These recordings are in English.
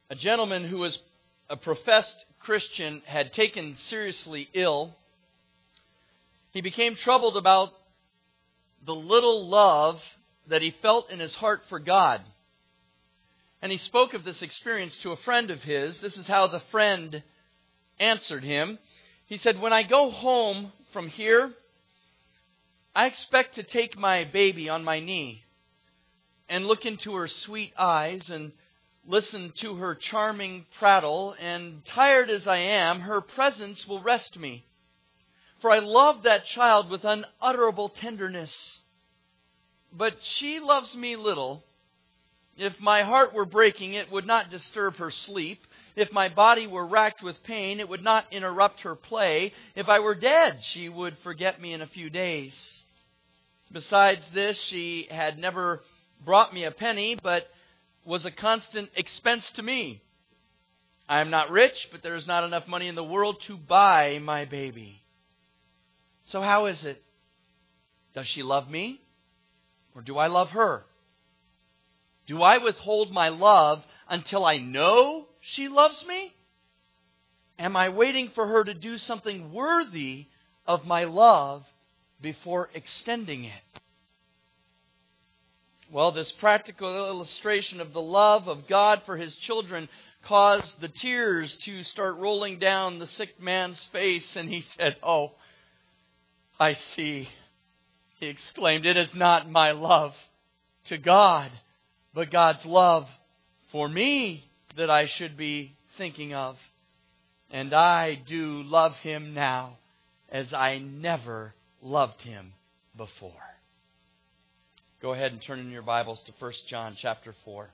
A gentleman who was a professed Christian had taken seriously ill. He became troubled about the little love that he felt in his heart for God. And he spoke of this experience to a friend of his. This is how the friend answered him. He said, "When I go home from here, I expect to take my baby on my knee and look into her sweet eyes and listen to her charming prattle, and tired as I am, her presence will rest me. For I love that child with unutterable tenderness. But she loves me little. If my heart were breaking, it would not disturb her sleep. If my body were racked with pain, it would not interrupt her play. If I were dead, she would forget me in a few days. Besides this, she had never brought me a penny, but was a constant expense to me. I am not rich, but there is not enough money in the world to buy my baby. So how is it? Does she love me? Or do I love her? Do I withhold my love until I know she loves me? Am I waiting for her to do something worthy of my love before extending it?" Well, this practical illustration of the love of God for His children caused the tears to start rolling down the sick man's face, and he said, "Oh, I see," he exclaimed, "it is not my love to God, but God's love for me that I should be thinking of. And I do love Him now as I never loved Him before." Go ahead and turn in your Bibles to 1 John chapter 4.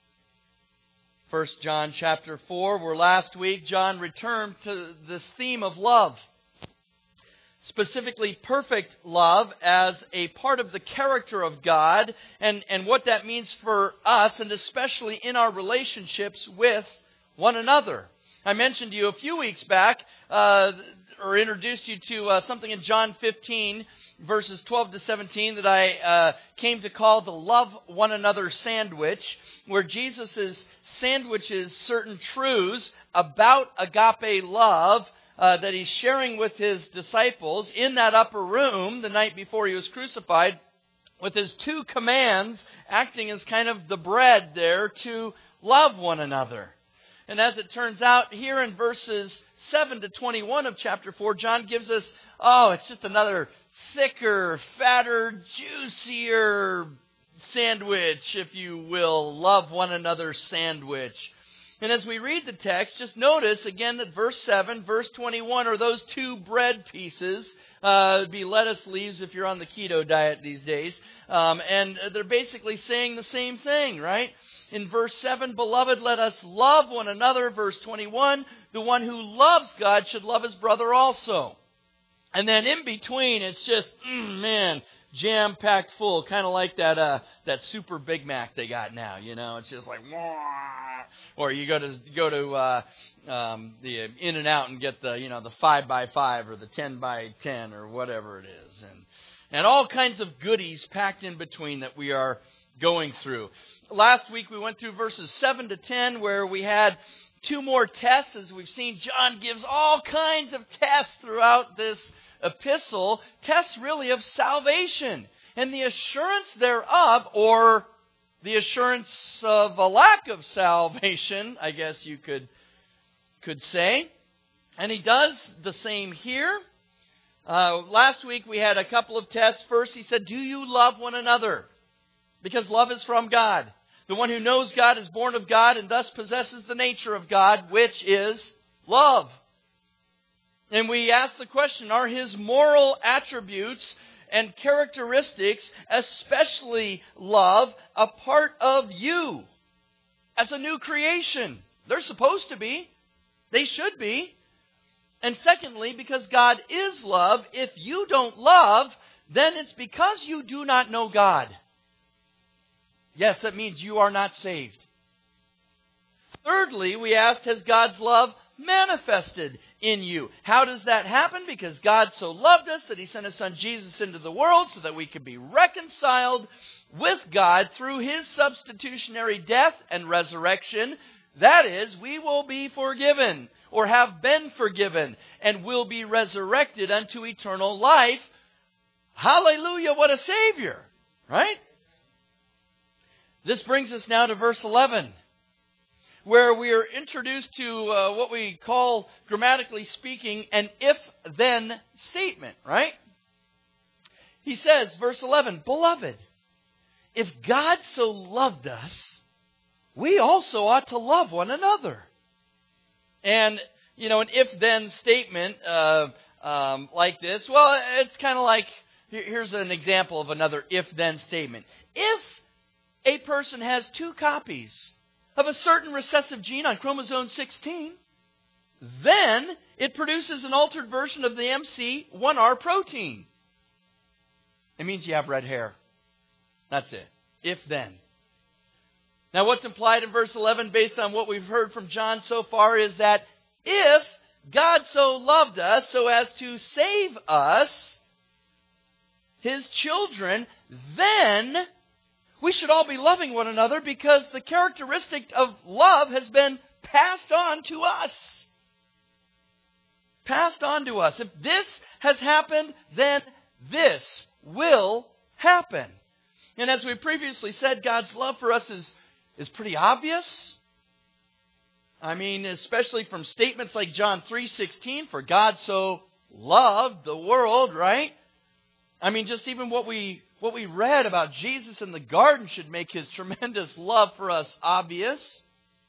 1 John chapter 4, where last week John returned to this theme of love. Specifically, perfect love as a part of the character of God and what that means for us, and especially in our relationships with one another. I mentioned to you a few weeks back, or introduced you to something in John 15, verses 12 to 17, that I came to call the love one another sandwich, where Jesus sandwiches certain truths about agape love that He's sharing with His disciples in that upper room the night before He was crucified, with His two commands acting as kind of the bread there to love one another. And as it turns out, here in verses 7 to 21 of chapter 4, John gives us, it's just another thicker, fatter, juicier sandwich, if you will, love one another sandwich. And as we read the text, just notice again that verse 7, verse 21 are those two bread pieces. It'd be lettuce leaves if you're on the keto diet these days. And they're basically saying the same thing, right? In verse 7, "Beloved, let us love one another." Verse 21, "The one who loves God should love his brother also." And then in between, it's just, jam-packed full, kind of like that super Big Mac they got now. You know, it's just like, wah! Or you go to the In-N-Out and get the 5x5 or the 10x10 or whatever it is, and all kinds of goodies packed in between that we are going through. Last week we went through verses 7 to 10, where we had two more tests. As we've seen, John gives all kinds of tests throughout this epistle, tests really of salvation and the assurance thereof, or the assurance of a lack of salvation, I guess you could say. And he does the same here. Last week we had a couple of tests. First, he said, "Do you love one another?" Because love is from God. The one who knows God is born of God and thus possesses the nature of God, which is love. And we asked the question, are His moral attributes and characteristics, especially love, a part of you as a new creation? They're supposed to be. They should be. And secondly, because God is love, if you don't love, then it's because you do not know God. Yes, that means you are not saved. Thirdly, we asked, has God's love manifested in you? How does that happen? Because God so loved us that He sent His Son Jesus into the world so that we could be reconciled with God through His substitutionary death and resurrection. That is, we will be forgiven or have been forgiven and will be resurrected unto eternal life. Hallelujah, what a Savior, right? This brings us now to verse 11, where we are introduced to what we call, grammatically speaking, an if-then statement, right? He says, verse 11, Beloved, if God so loved us, we also ought to love one another. And, an if-then statement like this, well, it's kind of like, here's an example of another if-then statement. If a person has 2 copies of a certain recessive gene on chromosome 16, then it produces an altered version of the MC1R protein. It means you have red hair. That's it. If then. Now what's implied in verse 11 based on what we've heard from John so far is that if God so loved us so as to save us, His children, then we should all be loving one another because the characteristic of love has been passed on to us. Passed on to us. If this has happened, then this will happen. And as we previously said, God's love for us is pretty obvious. I mean, especially from statements like John 3:16, for God so loved the world, right? I mean, just even what we read about Jesus in the garden should make His tremendous love for us obvious.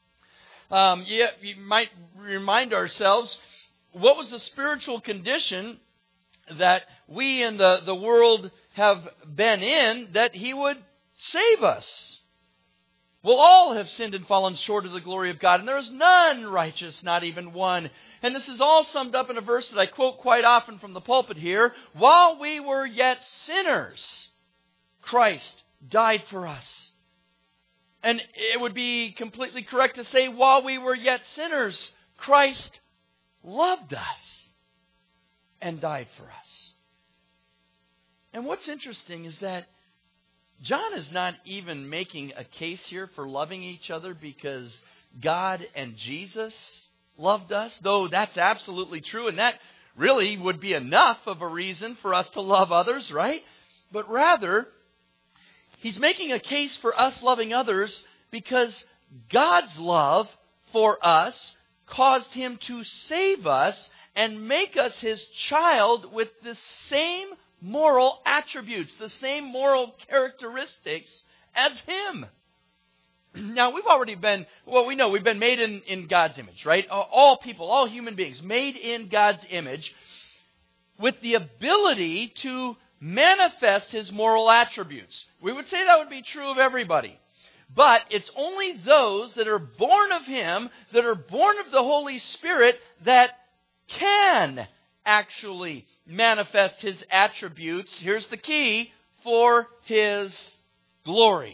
You might remind ourselves, what was the spiritual condition that we in the world have been in that He would save us? Well, all have sinned and fallen short of the glory of God, and there is none righteous, not even one. And this is all summed up in a verse that I quote quite often from the pulpit here. While we were yet sinners, Christ died for us. And it would be completely correct to say, while we were yet sinners, Christ loved us and died for us. And what's interesting is that John is not even making a case here for loving each other because God and Jesus loved us, though that's absolutely true, and that really would be enough of a reason for us to love others, right? But rather, he's making a case for us loving others because God's love for us caused Him to save us and make us His child with the same moral attributes, the same moral characteristics as Him. Now, we've been made in God's image, right? All people, all human beings, made in God's image with the ability to manifest His moral attributes. We would say that would be true of everybody. But it's only those that are born of Him, that are born of the Holy Spirit, that can actually manifest His attributes, here's the key, for His glory.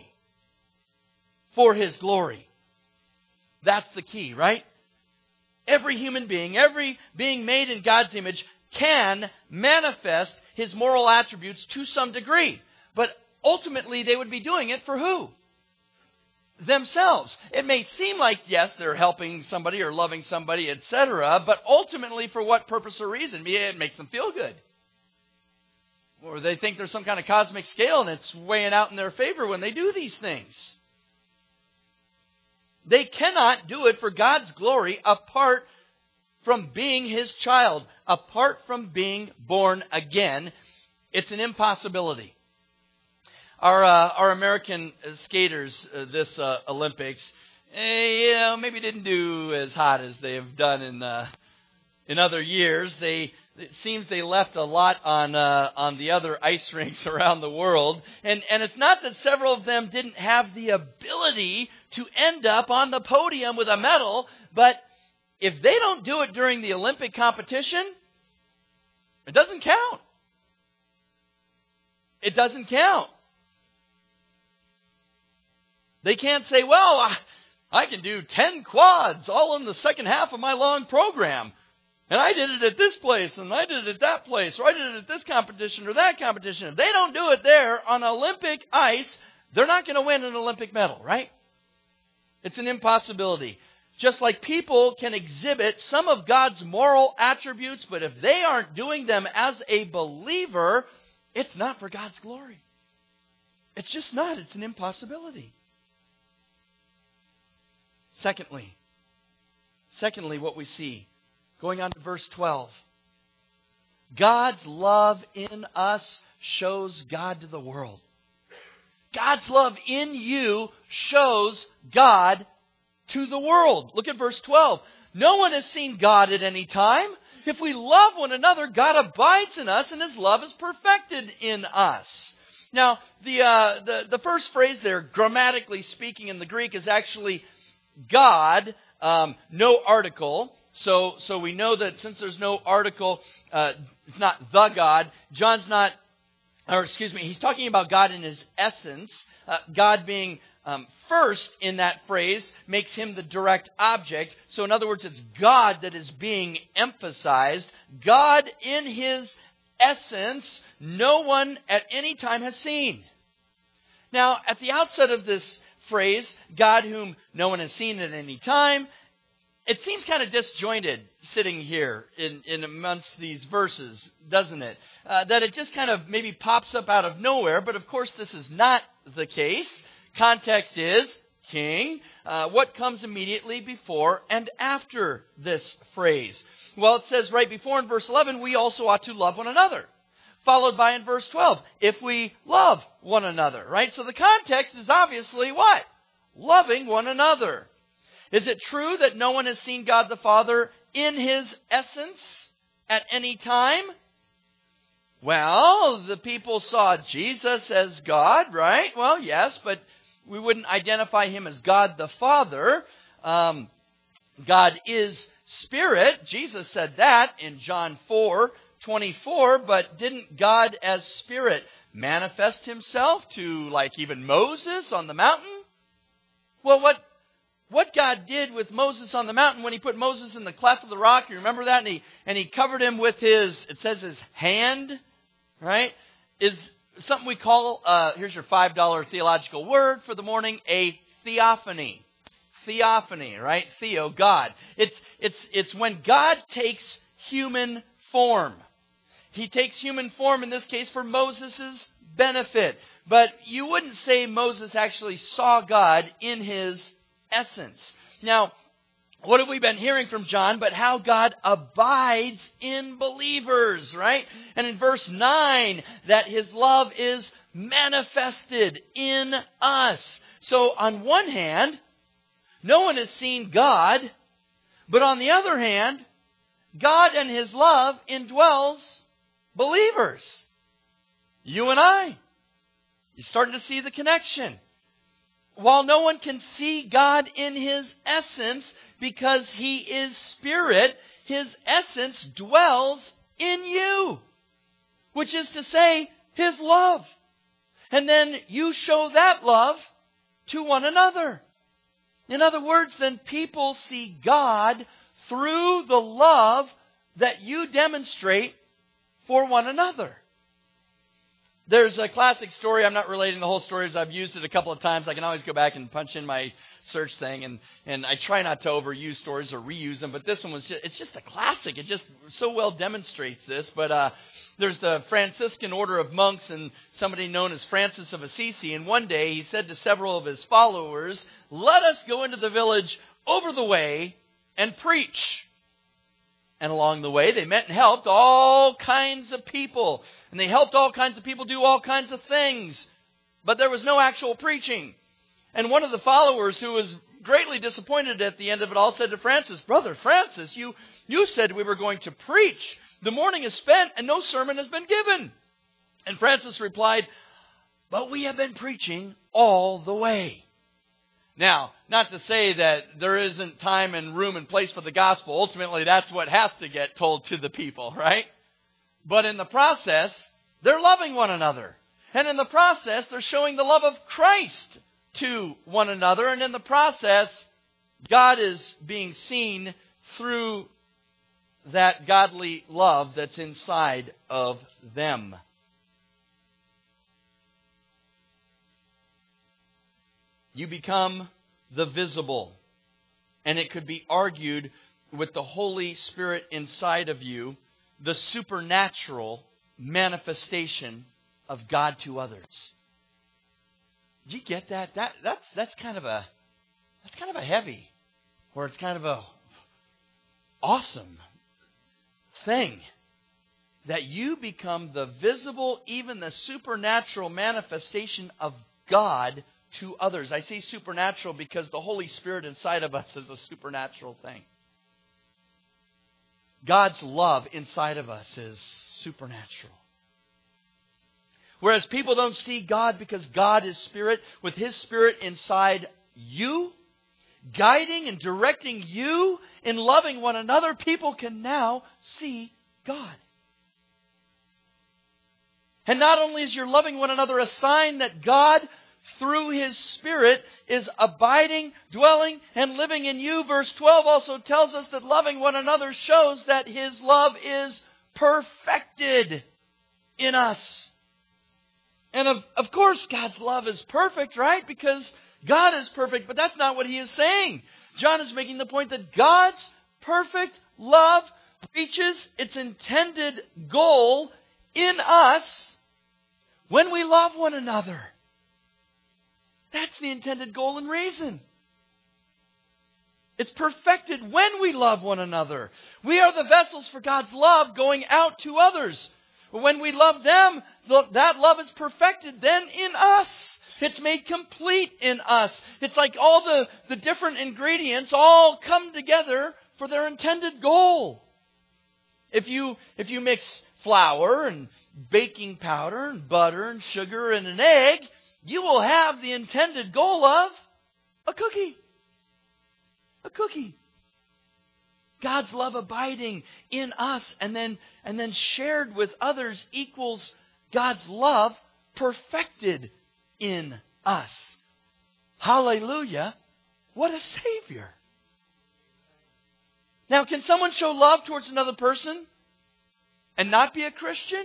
For His glory. That's the key, right? Every human being, every being made in God's image can manifest His moral attributes to some degree. But ultimately they would be doing it for who? Themselves. It may seem like, yes, they're helping somebody or loving somebody, etc., but ultimately for what purpose or reason? It makes them feel good. Or they think there's some kind of cosmic scale and it's weighing out in their favor when they do these things. They cannot do it for God's glory apart from being His child, apart from being born again. It's an impossibility. Our American skaters this Olympics, maybe didn't do as hot as they have done in other years. It seems they left a lot on the other ice rinks around the world, and it's not that several of them didn't have the ability to end up on the podium with a medal, but if they don't do it during the Olympic competition, it doesn't count. It doesn't count. They can't say, well, I can do 10 quads all in the second half of my long program. And I did it at this place, and I did it at that place, or I did it at this competition or that competition. If they don't do it there on Olympic ice, they're not going to win an Olympic medal, right? It's an impossibility. Just like people can exhibit some of God's moral attributes, but if they aren't doing them as a believer, it's not for God's glory. It's just not. It's an impossibility. Secondly, what we see, going on to verse 12. God's love in us shows God to the world. God's love in you shows God to the world. Look at verse 12. No one has seen God at any time. If we love one another, God abides in us and His love is perfected in us. Now, the first phrase there, grammatically speaking in the Greek, is actually God, no article. So we know that since there's no article, it's not the God. He's talking about God in His essence. God being first in that phrase makes Him the direct object. So in other words, it's God that is being emphasized. God in His essence, no one at any time has seen. Now, at the outset of this phrase, God whom no one has seen at any time, it seems kind of disjointed sitting here in amongst these verses, doesn't it? That it just kind of maybe pops up out of nowhere, but of course this is not the case. Context is king. What comes immediately before and after this phrase? Well, it says right before in verse 11, we also ought to love one another. Followed by in verse 12, if we love one another, right? So the context is obviously what? Loving one another. Is it true that no one has seen God the Father in His essence at any time? Well, the people saw Jesus as God, right? Well, yes, but we wouldn't identify Him as God the Father. God is Spirit. Jesus said that in John 4:24, but didn't God as Spirit manifest Himself to like even Moses on the mountain? Well, what God did with Moses on the mountain when He put Moses in the cleft of the rock, you remember that? And he covered him with His hand, right? Is something we call, here's your $5 theological word for the morning, a theophany. Theophany, right? Theo, God. It's when God takes human form. He takes human form, in this case, for Moses' benefit. But you wouldn't say Moses actually saw God in His essence. Now, what have we been hearing from John but how God abides in believers, right? And in verse 9, that His love is manifested in us. So on one hand, no one has seen God, but on the other hand, God and His love indwells believers. You and I. You're starting to see the connection. While no one can see God in His essence because He is Spirit, His essence dwells in you, which is to say, His love. And then you show that love to one another. In other words, then people see God through the love that you demonstrate for one another. There's a classic story. I'm not relating the whole story, as I've used it a couple of times. I can always go back and punch in my search thing, and I try not to overuse stories or reuse them, but this one it's just a classic. It just so well demonstrates this. But there's the Franciscan order of monks and somebody known as Francis of Assisi, and one day he said to several of his followers, "Let us go into the village over the way and preach." And along the way, they met and helped all kinds of people. And they helped all kinds of people do all kinds of things. But there was no actual preaching. And one of the followers, who was greatly disappointed at the end of it all, said to Francis, "Brother Francis, you said we were going to preach. The morning is spent and no sermon has been given." And Francis replied, "But we have been preaching all the way." Now, not to say that there isn't time and room and place for the gospel. Ultimately, that's what has to get told to the people, right? But in the process, they're loving one another. And in the process, they're showing the love of Christ to one another. And in the process, God is being seen through that godly love that's inside of them. You become the visible and it could be argued with the Holy Spirit inside of you, the supernatural manifestation of God to others. Do you get that? That's kind of a heavy, or it's kind of a awesome thing. That you become the visible, even the supernatural manifestation of God to others. I say supernatural because the Holy Spirit inside of us is a supernatural thing. God's love inside of us is supernatural. Whereas people don't see God because God is Spirit, with His Spirit inside you, guiding and directing you in loving one another, people can now see God. And not only is your loving one another a sign that God, through His Spirit, is abiding, dwelling, and living in you. Verse 12 also tells us that loving one another shows that His love is perfected in us. And of course God's love is perfect, right? Because God is perfect, but that's not what He is saying. John is making the point that God's perfect love reaches its intended goal in us when we love one another. That's the intended goal and reason. It's perfected when we love one another. We are the vessels for God's love going out to others. When we love them, that love is perfected then in us. It's made complete in us. It's like all the different ingredients all come together for their intended goal. If you mix flour and baking powder and butter and sugar and an egg, you will have the intended goal of a cookie. A cookie. God's love abiding in us and then shared with others equals God's love perfected in us. Hallelujah. What a Savior. Now, can someone show love towards another person and not be a Christian?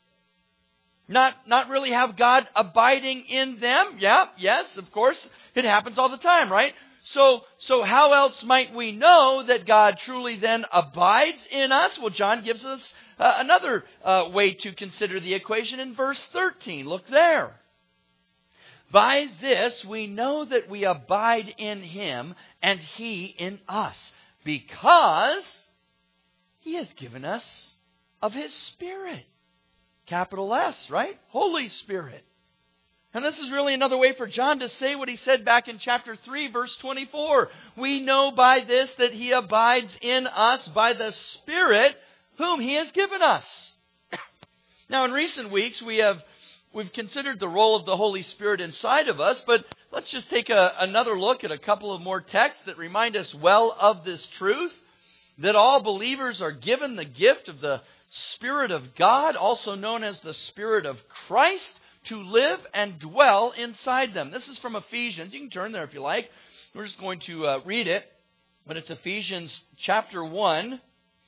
Not really have God abiding in them? Yeah, yes, of course. It happens all the time, right? So how else might we know that God truly then abides in us? Well, John gives us another way to consider the equation in verse 13. Look there. By this we know that we abide in Him and He in us, because He has given us of His Spirit. Capital S, right? Holy Spirit. And this is really another way for John to say what he said back in chapter 3, verse 24. We know by this that He abides in us by the Spirit whom He has given us. Now, in recent weeks, we've considered the role of the Holy Spirit inside of us, but let's just take another look at a couple of more texts that remind us well of this truth, that all believers are given the gift of the Spirit of God, also known as the Spirit of Christ, to live and dwell inside them. This is from Ephesians. You can turn there if you like. We're just going to read it, but it's Ephesians chapter 1.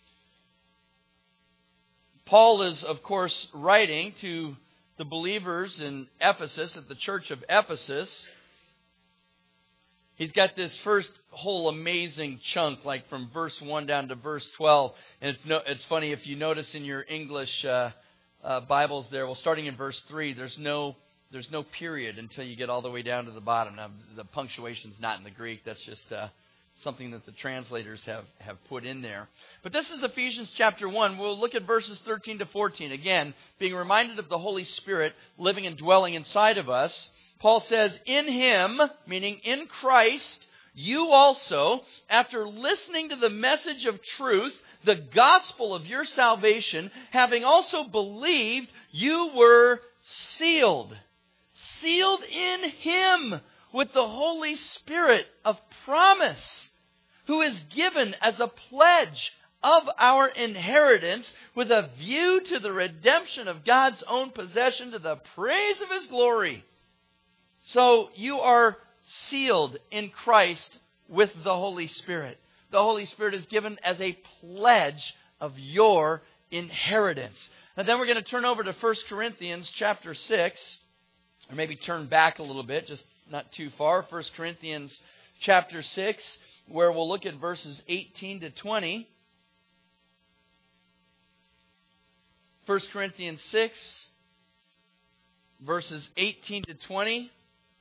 Paul is, of course, writing to the believers in Ephesus, at the church of Ephesus. He's got this first whole amazing chunk, like from verse 1 down to verse 12. And it's funny, if you notice in your English Bibles there, well, starting in verse 3, there's no period until you get all the way down to the bottom. Now, the punctuation's not in the Greek. That's just something that the translators have put in there. But this is Ephesians chapter 1. We'll look at verses 13 to 14. Again, being reminded of the Holy Spirit living and dwelling inside of us. Paul says, in Him, meaning in Christ, you also, after listening to the message of truth, the gospel of your salvation, having also believed, you were sealed. Sealed in Him with the Holy Spirit of promise, who is given as a pledge of our inheritance with a view to the redemption of God's own possession to the praise of His glory. So you are sealed in Christ with the Holy Spirit. The Holy Spirit is given as a pledge of your inheritance. And then we're going to turn over to 1 Corinthians chapter 6, or maybe turn back a little bit, just not too far. 1 Corinthians chapter 6. where we'll look at verses 18 to 20. 1 Corinthians 6, verses 18 to 20.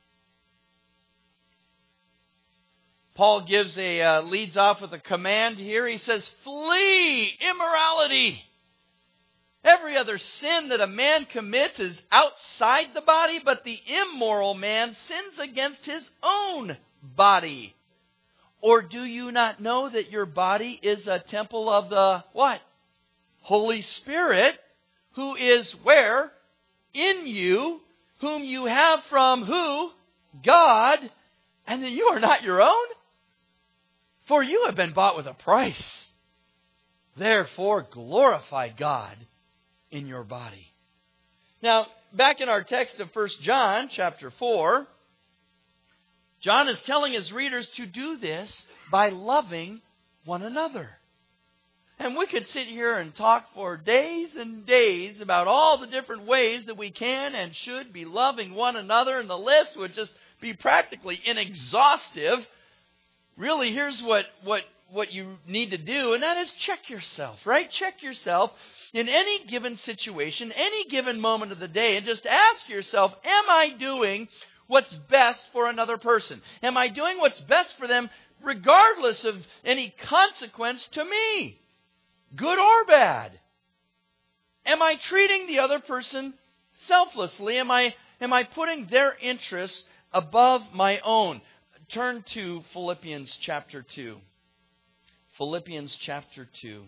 Paul leads off with a command here. He says, "Flee immorality. Every other sin that a man commits is outside the body, but the immoral man sins against his own body. Or do you not know that your body is a temple of the," what? "Holy Spirit, who is" where? "In you, whom you have from" who? "God, and that you are not your own? For you have been bought with a price. Therefore glorify God in your body." Now, back in our text of 1 John chapter 4, John is telling his readers to do this by loving one another. And we could sit here and talk for days and days about all the different ways that we can and should be loving one another, and the list would just be practically inexhaustive. Really, here's what you need to do, and that is check yourself, right? Check yourself in any given situation, any given moment of the day, and just ask yourself, am I doing what's best for another person? Am I doing what's best for them regardless of any consequence to me, good or bad? Am I treating the other person selflessly? Am I putting their interests above my own? Turn to Philippians chapter 2. Philippians chapter 2.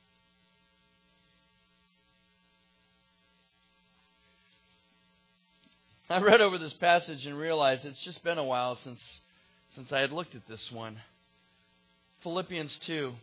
I read over this passage and realized it's just been a while since I had looked at this one. Philippians 2.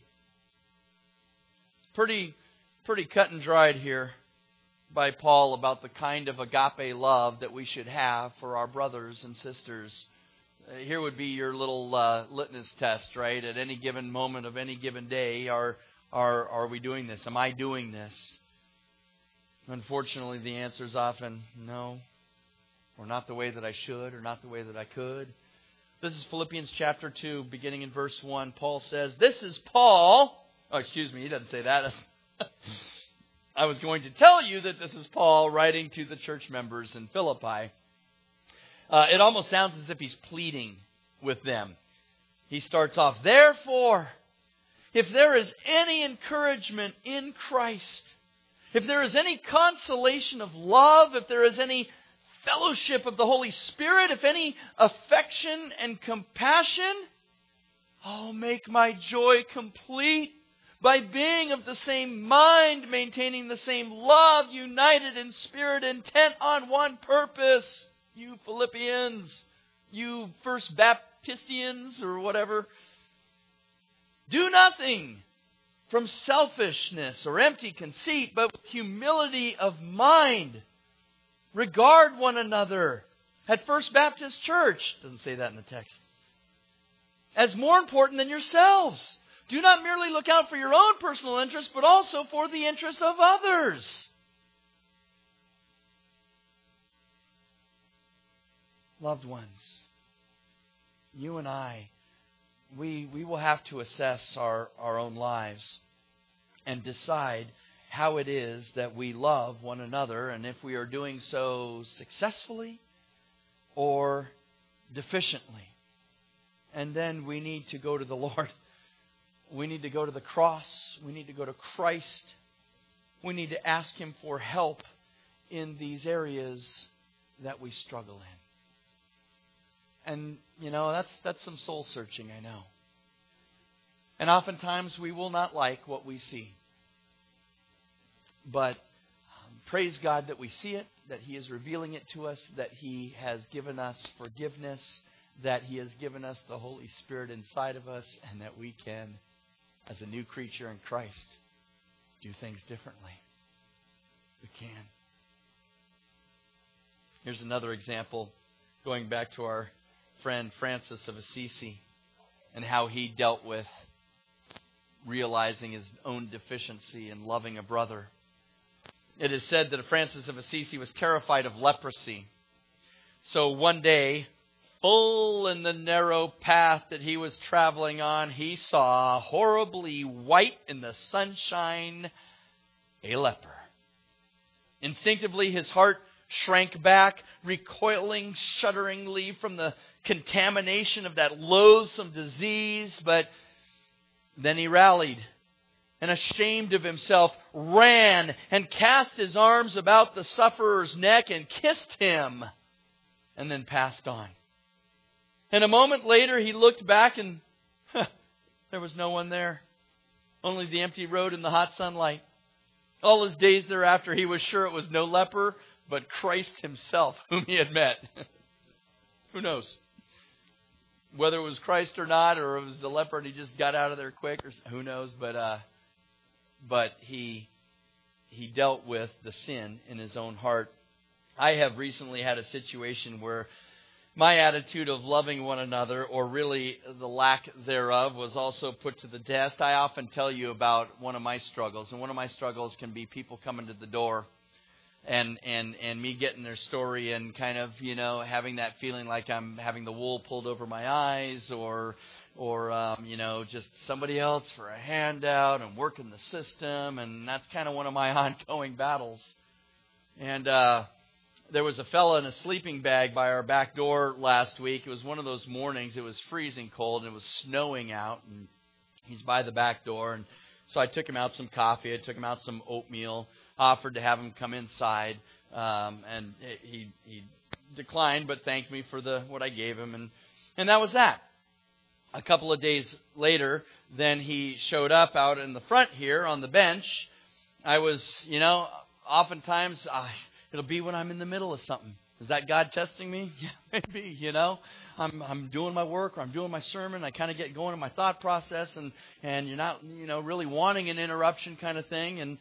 Pretty cut and dried here by Paul about the kind of agape love that we should have for our brothers and sisters. Here would be your little litmus test, right? At any given moment of any given day, are we doing this? Am I doing this? Unfortunately, the answer is often no, or not the way that I should, or not the way that I could. This is Philippians chapter 2, beginning in verse 1. Paul says, "This is Paul." Oh, excuse me, he doesn't say that. I was going to tell you that this is Paul writing to the church members in Philippi. It almost sounds as if he's pleading with them. He starts off, "Therefore, if there is any encouragement in Christ, if there is any consolation of love, if there is any fellowship of the Holy Spirit, if any affection and compassion, make my joy complete by being of the same mind, maintaining the same love, united in spirit, intent on one purpose." You Philippians, you First Baptistians or whatever, "do nothing from selfishness or empty conceit, but with humility of mind. Regard one another," at First Baptist Church, doesn't say that in the text, "as more important than yourselves. Do not merely look out for your own personal interests, but also for the interests of others." Loved ones, you and I, we will have to assess our own lives and decide how it is that we love one another, and if we are doing so successfully or deficiently. And then we need to go to the Lord. We need to go to the cross. We need to go to Christ. We need to ask Him for help in these areas that we struggle in. And, that's some soul searching, I know. And oftentimes we will not like what we see. But praise God that we see it, that He is revealing it to us, that He has given us forgiveness, that He has given us the Holy Spirit inside of us, and that we can, as a new creature in Christ, do things differently. We can. Here's another example, going back to our friend Francis of Assisi and how he dealt with realizing his own deficiency and loving a brother. It is said that Francis of Assisi was terrified of leprosy. So one day full in the narrow path that he was traveling on, he saw, horribly white in the sunshine, a leper. Instinctively, his heart shrank back, recoiling shudderingly from the contamination of that loathsome disease. But then he rallied and, ashamed of himself, ran and cast his arms about the sufferer's neck and kissed him, and then passed on. And a moment later, he looked back and there was no one there. Only the empty road and the hot sunlight. All his days thereafter, he was sure it was no leper, but Christ himself, whom he had met. Who knows? Whether it was Christ or not, or it was the leper and he just got out of there quick, or who knows? But he dealt with the sin in his own heart. I have recently had a situation where my attitude of loving one another, or really the lack thereof, was also put to the test. I often tell you about one of my struggles, and one of my struggles can be people coming to the door and me getting their story and kind of, having that feeling like I'm having the wool pulled over my eyes, or just somebody else for a handout and working the system, and that's kind of one of my ongoing battles. And there was a fella in a sleeping bag by our back door last week. It was one of those mornings. It was freezing cold and it was snowing out, and he's by the back door. And so I took him out some coffee. I took him out some oatmeal. Offered to have him come inside, and he declined, but thanked me for what I gave him, and that was that. A couple of days later, then he showed up out in the front here on the bench. I was, oftentimes it'll be when I'm in the middle of something. Is that God testing me? Yeah, maybe, I'm doing my work, or I'm doing my sermon. I kind of get going in my thought process, and you're not, really wanting an interruption kind of thing.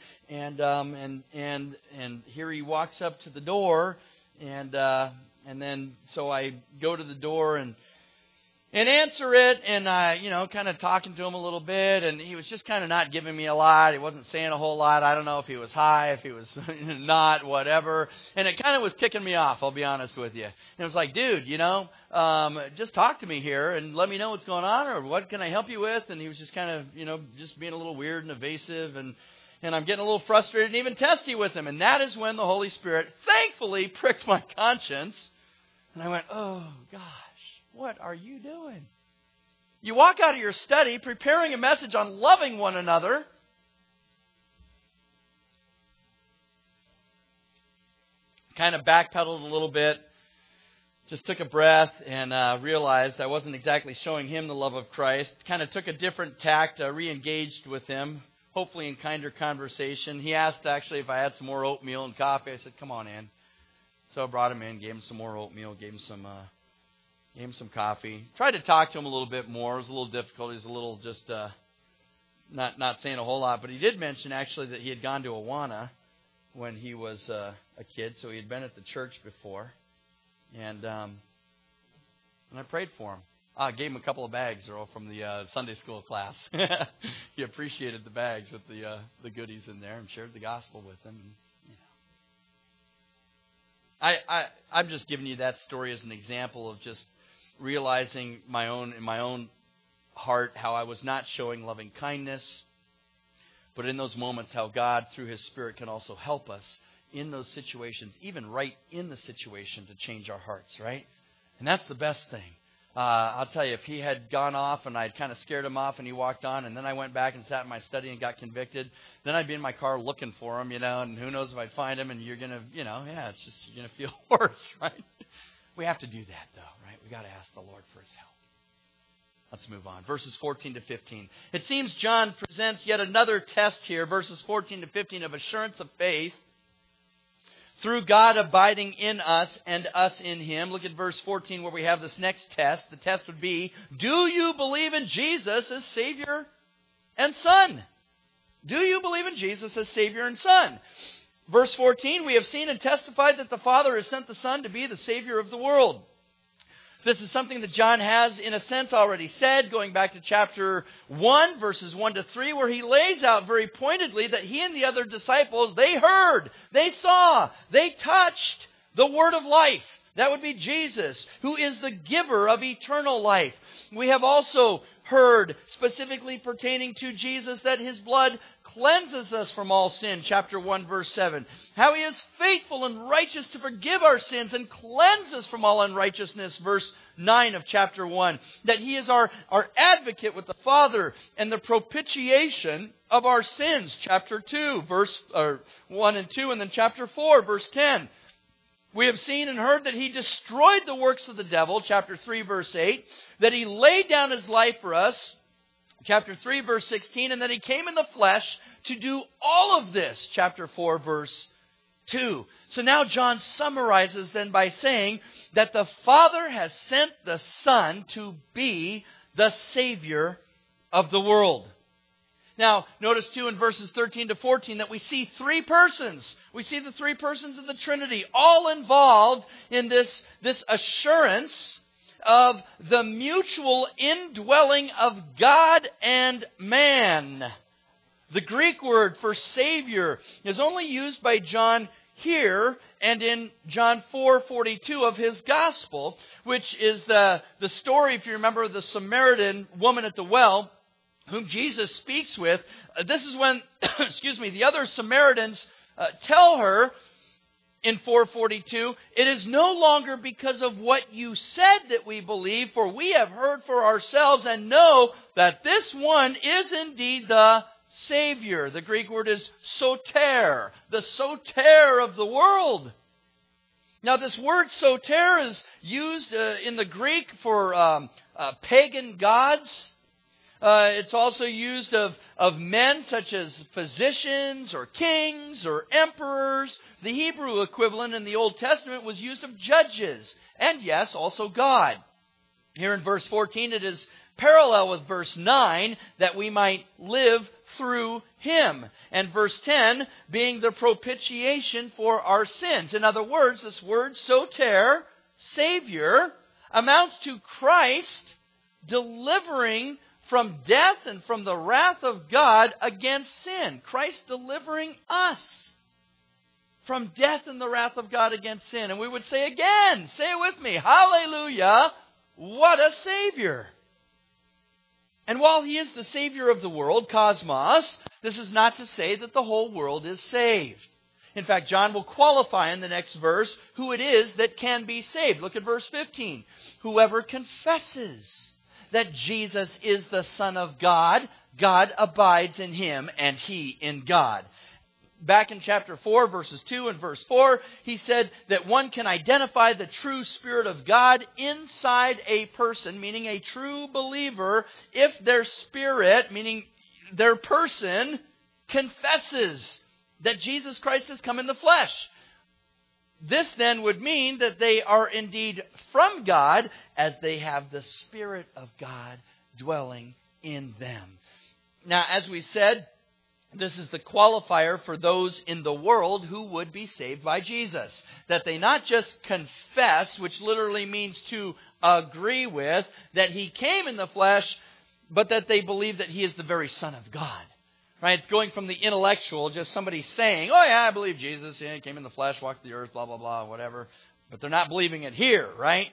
And here he walks up to the door, and then so I go to the door and answer it, and kind of talking to him a little bit, and he was just kind of not giving me a lot. He wasn't saying a whole lot. I don't know if he was high, if he was not, whatever. And it kind of was ticking me off, I'll be honest with you. And it was like, dude, just talk to me here and let me know what's going on, or what can I help you with? And he was just kind of, just being a little weird and evasive, and I'm getting a little frustrated and even testy with him. And that is when the Holy Spirit thankfully pricked my conscience, and I went, oh, gosh. What are you doing? You walk out of your study preparing a message on loving one another. Kind of backpedaled a little bit. Just took a breath and realized I wasn't exactly showing him the love of Christ. Kind of took a different tact, re-engaged with him, hopefully in kinder conversation. He asked actually if I had some more oatmeal and coffee. I said, come on in. So I brought him in, gave him some more oatmeal, gave him some coffee. Tried to talk to him a little bit more. It was a little difficult. He was a little just not saying a whole lot. But he did mention actually that he had gone to Awana when he was a kid. So he had been at the church before. And I prayed for him. I gave him a couple of bags, Earl, from the Sunday school class. He appreciated the bags with the goodies in there, and shared the gospel with them. I'm just giving you that story as an example of just realizing in my own heart how I was not showing loving kindness, but in those moments how God through His Spirit can also help us in those situations, even right in the situation, to change our hearts, right? And that's the best thing. I'll tell you, if he had gone off and I'd kind of scared him off and he walked on, and then I went back and sat in my study and got convicted, then I'd be in my car looking for him, and who knows if I'd find him, and you're going to, it's just, you're going to feel worse, right? We have to do that, though, right? We got to ask the Lord for His help. Let's move on. Verses 14 to 15. It seems John presents yet another test here, verses 14 to 15, of assurance of faith through God abiding in us and us in Him. Look at verse 14 where we have this next test. The test would be, do you believe in Jesus as Savior and Son? Do you believe in Jesus as Savior and Son? Verse 14, we have seen and testified that the Father has sent the Son to be the Savior of the world. This is something that John has, in a sense, already said, going back to chapter 1, verses 1 to 3, where he lays out very pointedly that he and the other disciples, they heard, they saw, they touched the Word of life. That would be Jesus, who is the giver of eternal life. We have also heard, specifically pertaining to Jesus, that His blood cleanses us from all sin, chapter 1, verse 7. How He is faithful and righteous to forgive our sins and cleanse us from all unrighteousness, verse 9 of chapter 1. That He is our advocate with the Father and the propitiation of our sins, chapter 2, verse 1 and 2, and then chapter 4, verse 10. We have seen and heard that He destroyed the works of the devil, chapter 3, verse 8, that He laid down His life for us, chapter 3, verse 16, and that He came in the flesh to do all of this, chapter 4, verse 2. So now John summarizes then by saying that the Father has sent the Son to be the Savior of the world. Now, notice too in verses 13 to 14 that we see three persons. We see the three persons of the Trinity all involved in this assurance of the mutual indwelling of God and man. The Greek word for Savior is only used by John here and in John 4:42 of his Gospel, which is the story, if you remember, of the Samaritan woman at the well, whom Jesus speaks with. This is when, the other Samaritans tell her in 4:42, "It is no longer because of what you said that we believe, for we have heard for ourselves and know that this one is indeed the Savior." The Greek word is soter, the soter of the world. Now this word soter is used in the Greek for pagan gods. It's also used of men such as physicians or kings or emperors. The Hebrew equivalent in the Old Testament was used of judges. And yes, also God. Here in verse 14 it is parallel with verse 9 that we might live through Him. And verse 10 being the propitiation for our sins. In other words, this word soter, Savior, amounts to Christ delivering from death and from the wrath of God against sin. Christ delivering us from death and the wrath of God against sin. And we would say again, say it with me, hallelujah, what a Savior. And while He is the Savior of the world, cosmos, this is not to say that the whole world is saved. In fact, John will qualify in the next verse who it is that can be saved. Look at verse 15. Whoever confesses that Jesus is the Son of God, God abides in Him and He in God. Back in chapter 4, verses 2 and verse 4, he said that one can identify the true Spirit of God inside a person, meaning a true believer, if their spirit, meaning their person, confesses that Jesus Christ has come in the flesh. This then would mean that they are indeed from God, as they have the Spirit of God dwelling in them. Now, as we said, this is the qualifier for those in the world who would be saved by Jesus. That they not just confess, which literally means to agree with, that He came in the flesh, but that they believe that He is the very Son of God. Right? It's going from the intellectual, just somebody saying, oh yeah, I believe Jesus, yeah, He came in the flesh, walked the earth, blah, blah, blah, whatever. But they're not believing it here, right?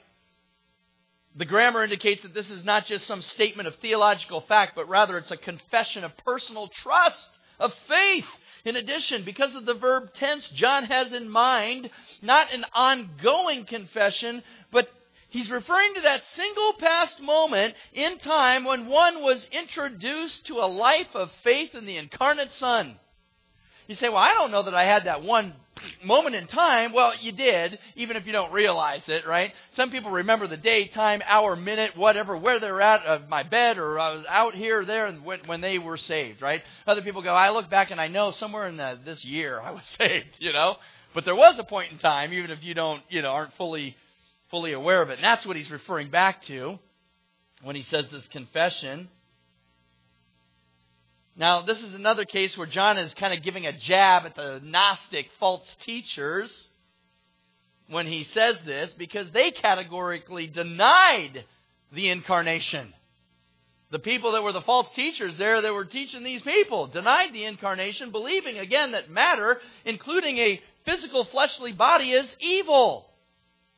The grammar indicates that this is not just some statement of theological fact, but rather it's a confession of personal trust, of faith. In addition, because of the verb tense, John has in mind not an ongoing confession, but he's referring to that single past moment in time when one was introduced to a life of faith in the incarnate Son. You say, well, I don't know that I had that one moment in time. Well, you did, even if you don't realize it, right? Some people remember the day, time, hour, minute, whatever, where they're at, my bed, or I was out here or there when they were saved, right? Other people go, I look back and I know somewhere in this year I was saved, But there was a point in time, even if you don't, aren't fully aware of it. And that's what he's referring back to when he says this confession. Now, this is another case where John is kind of giving a jab at the Gnostic false teachers when he says this, because they categorically denied the incarnation. The people that were the false teachers there that were teaching these people denied the incarnation, believing again that matter, including a physical fleshly body, is evil.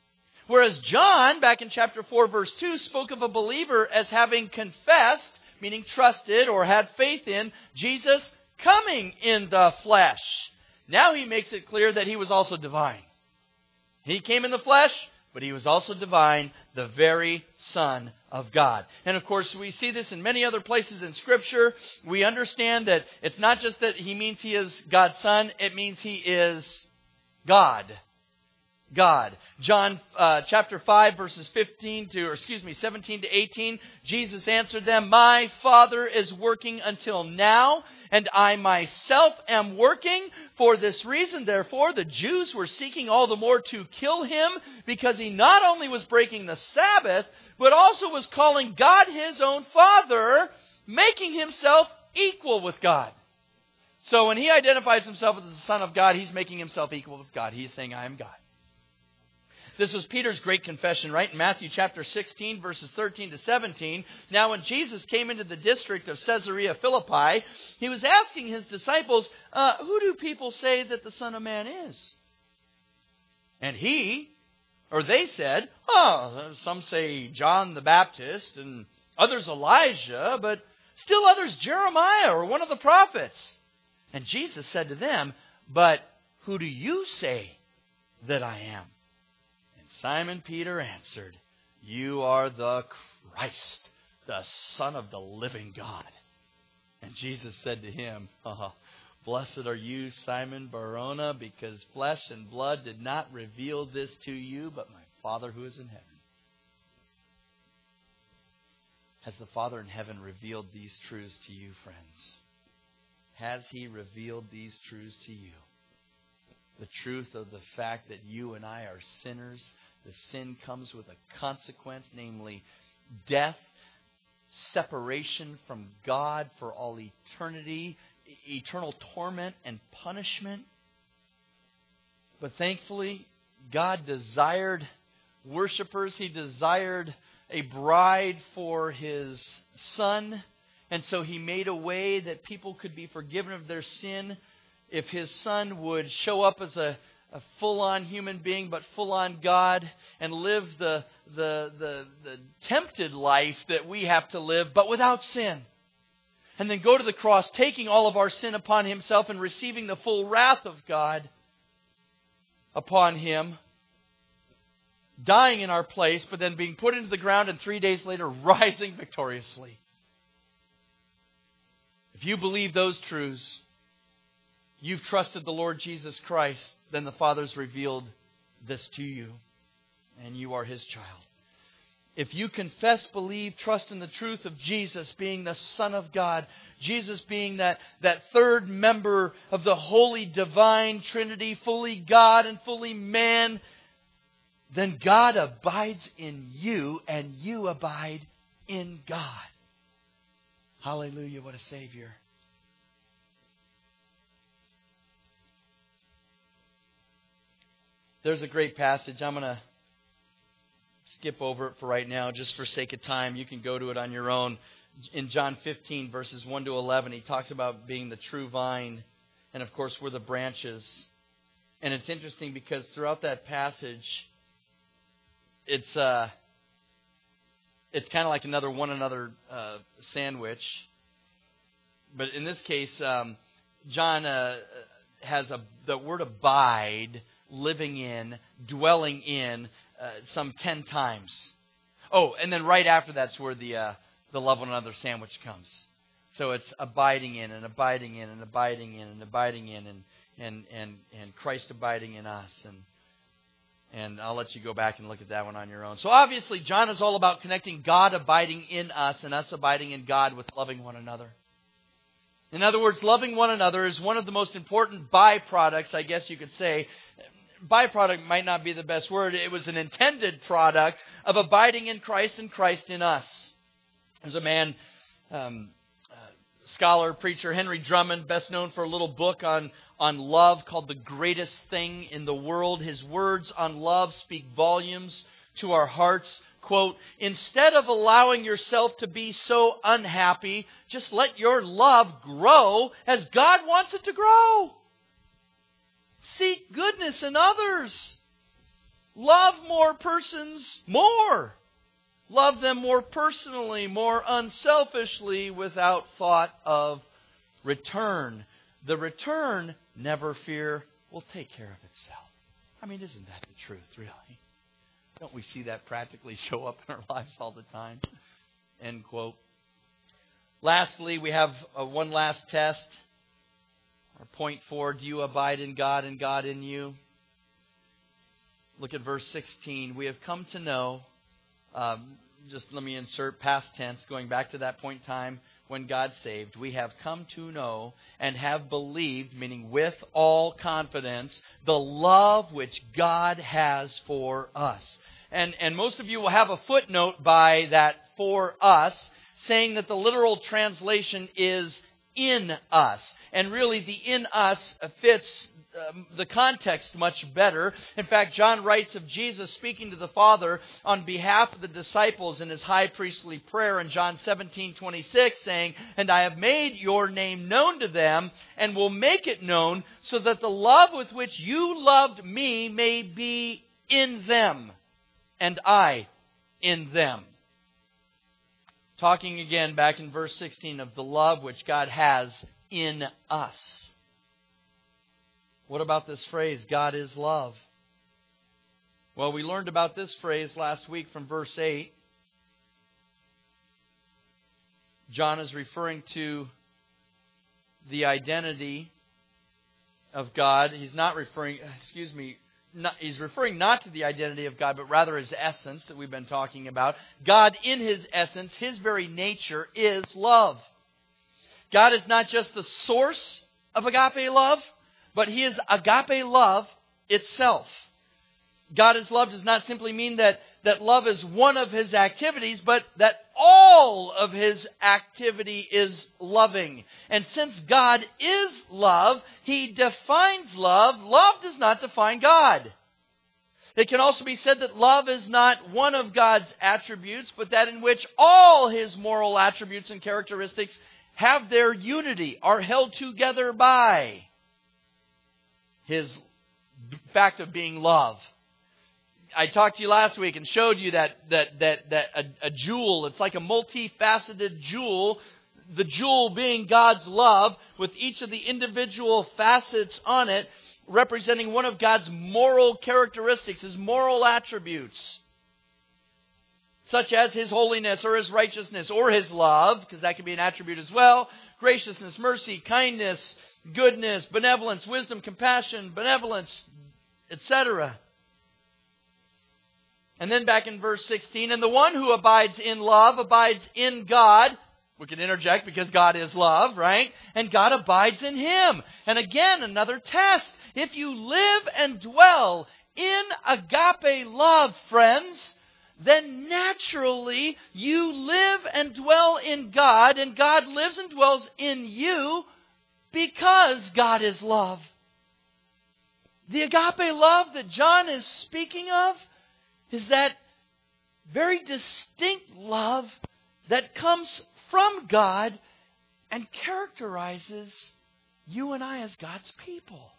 Whereas John, back in chapter 4, verse 2, spoke of a believer as having confessed, meaning trusted or had faith in, Jesus coming in the flesh. Now he makes it clear that he was also divine. He came in the flesh, but he was also divine, the very Son of God. And of course, we see this in many other places in Scripture. We understand that it's not just that he means he is God's Son, it means he is God. God. John chapter 5 verses 17 to 18, Jesus answered them, "My Father is working until now, and I myself am working. For this reason, therefore, the Jews were seeking all the more to kill him, because he not only was breaking the Sabbath, but also was calling God his own Father, making himself equal with God." So when he identifies himself as the Son of God, he's making himself equal with God. He is saying, "I am God." This was Peter's great confession, right? In Matthew chapter 16, verses 13 to 17. Now, when Jesus came into the district of Caesarea Philippi, he was asking his disciples, "Who do people say that the Son of Man is?" And they said, some say John the Baptist, and others Elijah, but still others Jeremiah or one of the prophets. And Jesus said to them, "But who do you say that I am?" Simon Peter answered, "You are the Christ, the Son of the living God." And Jesus said to him, "Blessed are you, Simon Bar-Jonah, because flesh and blood did not reveal this to you, but my Father who is in heaven." Has the Father in heaven revealed these truths to you, friends? Has He revealed these truths to you? The truth of the fact that you and I are sinners. The sin comes with a consequence, namely death, separation from God for all eternity, eternal torment and punishment. But thankfully, God desired worshipers. He desired a bride for His Son. And so He made a way that people could be forgiven of their sin if His Son would show up as a full-on human being, but full-on God, and live the tempted life that we have to live, but without sin. And then go to the cross, taking all of our sin upon Himself and receiving the full wrath of God upon Him, dying in our place, but then being put into the ground and 3 days later rising victoriously. If you believe those truths, you've trusted the Lord Jesus Christ, then the Father's revealed this to you, and you are His child. If you confess, believe, trust in the truth of Jesus being the Son of God, Jesus being that third member of the holy divine Trinity, fully God and fully man, then God abides in you and you abide in God. Hallelujah, what a Savior. There's a great passage. I'm going to skip over it for right now, just for sake of time. You can go to it on your own. In John 15, verses 1 to 11, he talks about being the true vine. And of course, we're the branches. And it's interesting because throughout that passage, it's kind of like another sandwich. But in this case, John has the word abide, living in, dwelling in, some 10 times. Oh, and then right after that's where the love one another sandwich comes. So it's abiding in and abiding in and abiding in and abiding in and Christ abiding in us. And I'll let you go back and look at that one on your own. So obviously John is all about connecting God abiding in us and us abiding in God with loving one another. In other words, loving one another is one of the most important byproducts, I guess you could say. Byproduct might not be the best word. It was an intended product of abiding in Christ and Christ in us. There's a man, scholar, preacher, Henry Drummond, best known for a little book on love called The Greatest Thing in the World. His words on love speak volumes to our hearts. Quote, "Instead of allowing yourself to be so unhappy, just let your love grow as God wants it to grow. Seek goodness in others. Love more persons more. Love them more personally, more unselfishly, without thought of return. The return, never fear, will take care of itself. I mean, isn't that the truth, really? Don't we see that practically show up in our lives all the time? End quote. Lastly, we have one last test. Or point 4, do you abide in God and God in you? Look at verse 16. We have come to know, just let me insert past tense, going back to that point in time when God saved. We have come to know and have believed, meaning with all confidence, the love which God has for us. And most of you will have a footnote by that for us, saying that the literal translation is in us. And really the in us fits the context much better. In fact, John writes of Jesus speaking to the Father on behalf of the disciples in his high priestly prayer in John 17:26, saying, "And I have made your name known to them and will make it known so that the love with which you loved me may be in them and I in them." Talking again back in verse 16 of the love which God has in us. What about this phrase, God is love? Well, we learned about this phrase last week from verse 8. John is referring to the identity of God. He's referring not to the identity of God, but rather His essence that we've been talking about. God in His essence, His very nature is love. God is not just the source of agape love, but He is agape love itself. God is love does not simply mean that love is one of His activities, but that all of His activity is loving. And since God is love, He defines love. Love does not define God. It can also be said that love is not one of God's attributes, but that in which all His moral attributes and characteristics have their unity, are held together by His fact of being love. I talked to you last week and showed you that a jewel, it's like a multifaceted jewel, the jewel being God's love, with each of the individual facets on it representing one of God's moral characteristics, His moral attributes, such as His holiness or His righteousness or His love, because that can be an attribute as well, graciousness, mercy, kindness, goodness, benevolence, wisdom, compassion, benevolence, etc. And then back in verse 16, and the one who abides in love abides in God. We can interject because God is love, right? And God abides in Him. And again, another test. If you live and dwell in agape love, friends, then naturally you live and dwell in God, and God lives and dwells in you because God is love. The agape love that John is speaking of is that very distinct love that comes from God and characterizes you and I as God's people.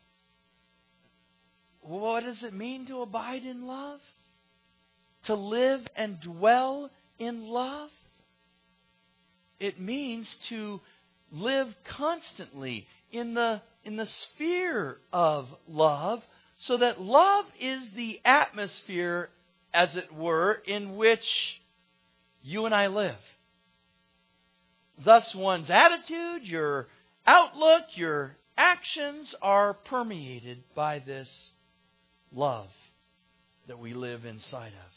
What does it mean to abide in love? To live and dwell in love? It means to live constantly in the sphere of love, so that love is the atmosphere, as it were, in which you and I live. Thus, one's attitude, your outlook, your actions are permeated by this love that we live inside of.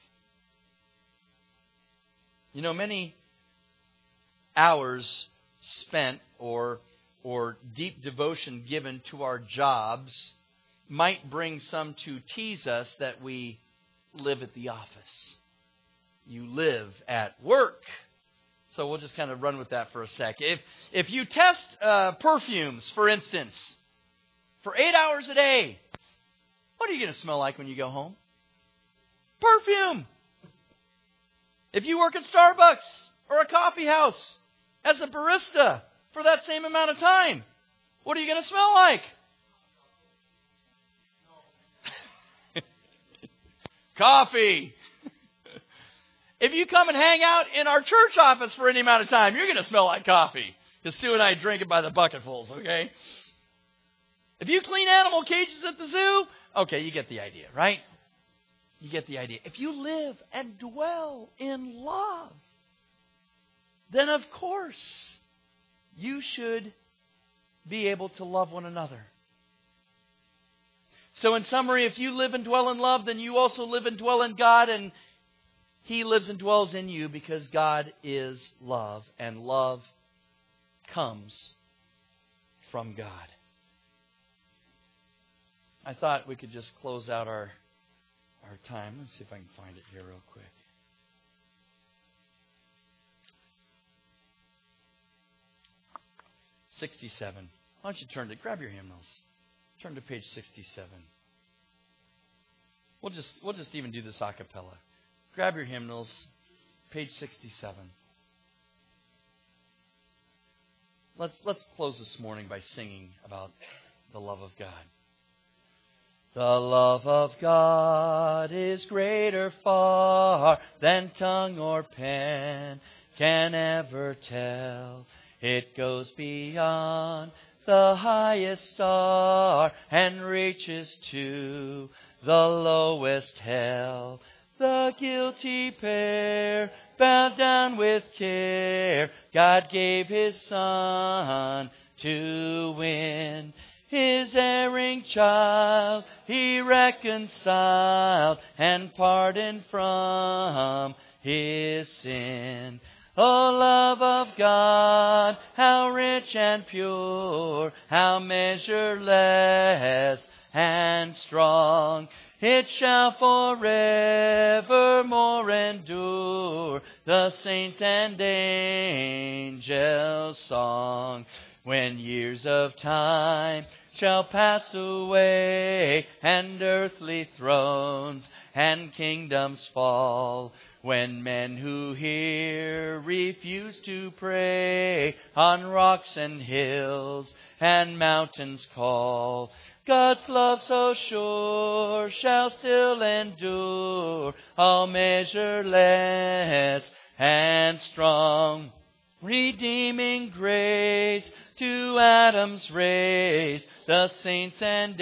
You know, many hours spent or deep devotion given to our jobs might bring some to tease us that we live at the office. You live at work. So we'll just kind of run with that for a sec. If you test perfumes, for instance, for 8 hours a day, what are you going to smell like when you go home? Perfume. If you work at Starbucks or a coffee house as a barista for that same amount of time, what are you going to smell like? Coffee. If you come and hang out in our church office for any amount of time, you're going to smell like coffee. Because Sue and I drink it by the bucketfuls, okay? If you clean animal cages at the zoo, okay, you get the idea, right? You get the idea. If you live and dwell in love, then of course you should be able to love one another. So in summary, if you live and dwell in love, then you also live and dwell in God, and He lives and dwells in you because God is love, and love comes from God. I thought we could just close out our time. Let's see if I can find it here real quick. '67. Why don't you grab your hymnals. Turn to page 67. We'll just even do this a cappella. Grab your hymnals, page 67. Let's close this morning by singing about the love of God. The love of God is greater far than tongue or pen can ever tell. It goes beyond the highest star and reaches to the lowest hell. The guilty pair, bowed down with care, God gave His Son to win. His erring child He reconciled and pardoned from his sin. O love of God, how rich and pure, how measureless and strong. It shall forevermore endure, the saints' and angels' song. When years of time shall pass away, and earthly thrones and kingdoms fall, when men who hear refuse to pray, on rocks and hills and mountains call, God's love so sure shall still endure, all measureless and strong. Redeeming grace to Adam's race, the saints and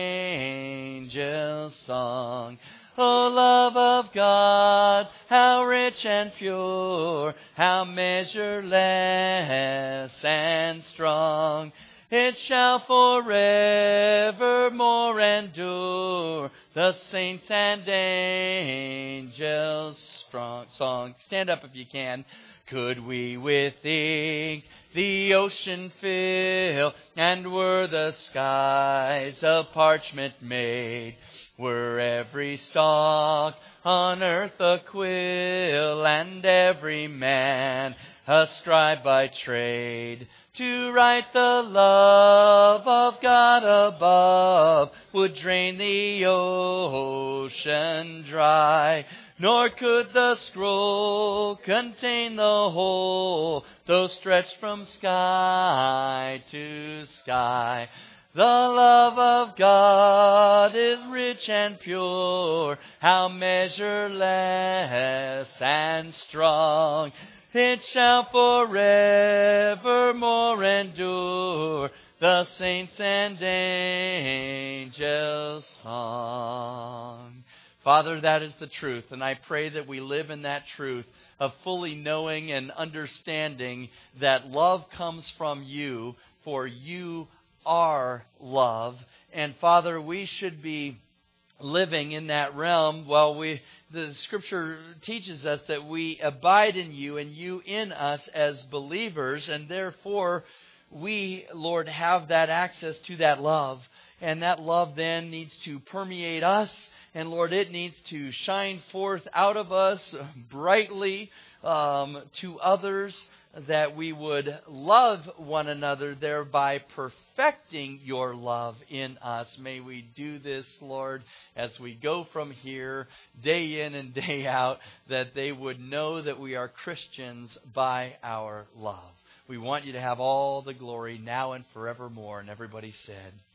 angels' song. O love of God, how rich and pure, how measureless and strong. It shall forevermore endure, the saints and angels' strong song. Stand up if you can. Could we with ink the ocean fill, and were the skies of parchment made, were every stalk on earth a quill, and every man a scribe by trade, to write the love of God above, would drain the ocean dry. Nor could the scroll contain the whole, though stretched from sky to sky. The love of God is rich and pure, how measureless and strong. It shall forevermore endure, the saints and angels' song. Father, that is the truth, and I pray that we live in that truth of fully knowing and understanding that love comes from you, for you are love. And Father, we should be living in that realm while the Scripture teaches us that we abide in you and you in us as believers, and therefore we, Lord, have that access to that love. And that love then needs to permeate us. And Lord, it needs to shine forth out of us brightly to others, that we would love one another, thereby perfecting your love in us. May we do this, Lord, as we go from here, day in and day out, that they would know that we are Christians by our love. We want you to have all the glory now and forevermore. And everybody said,